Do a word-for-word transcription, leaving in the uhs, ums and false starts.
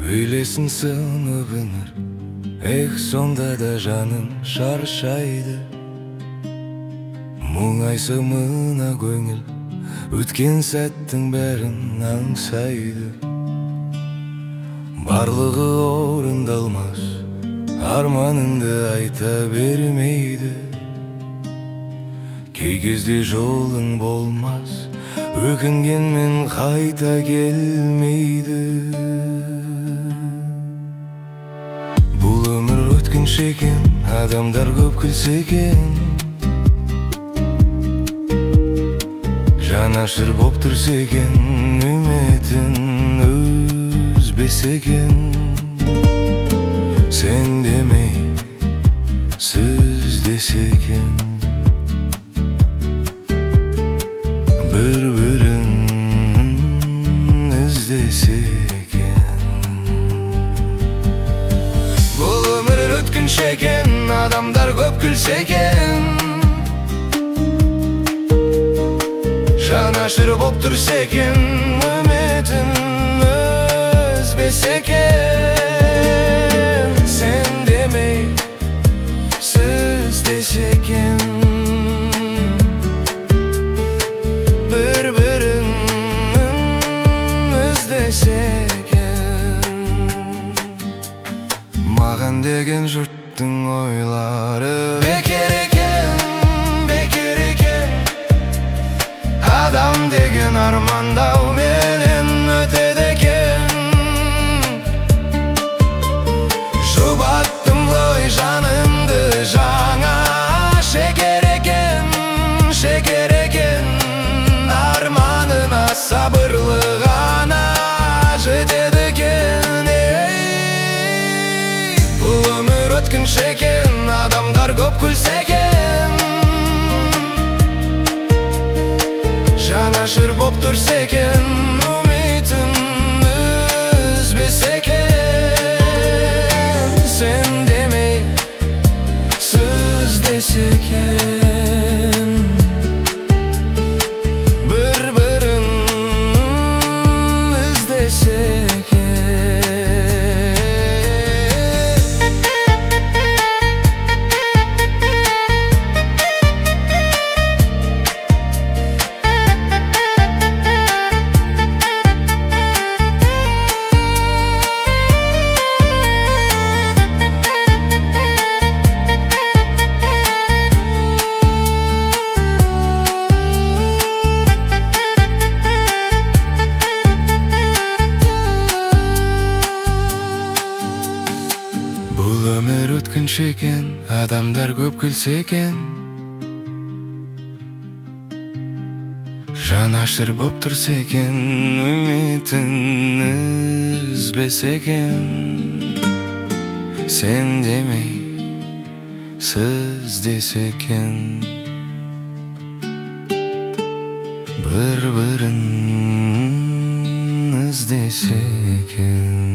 Öylesin sığınıp ınır. Eh, sonda da жаным шаршайды. Мұңайсымына көңіл өткен сәттің бәрін аңсайды. Барлығы орындалмас, арманыңды айта бермейді. Кей кезде жолың болмас, өкінгенмен қайта келмейді. Бұл өмір өткінші екен, адамдар көп күлсе екен, жанашыр боп тұрса екен, үмітін үзбесе екен. Сен демей, сіз десе екен, бір-бірін іздесе екен. Бұл өмір өткінші екен, адамдар көп күлсе екен, жанашыр боп тұрса екен, үмітін үзбесе екен. Сен демей, сіз десе екен, бір-бірін іздесе екен. Маған деген жұрттың ойлары бекер екен, бекер екен. Адам деген армандау менен өтеді екен. Жұбаттым ғой жанымды жаңа, шекер екен, шекер екен. Арманына сабырлы ғана жетеді екен. Бұл өмір өткінші екен, адамдар көп күлсе екен, жанашыр боп тұрса екен, үмітін үзбесе екен. Сен демей, сіз десе екен, бір-бірін іздесе екен. Бұл өмір өткінші екен, адамдар көп күлсе екен, жанашыр боп тұрса екен, үмітін үзбесе екен. Сен демей, сіз десе екен, бір-бірін іздесе екен.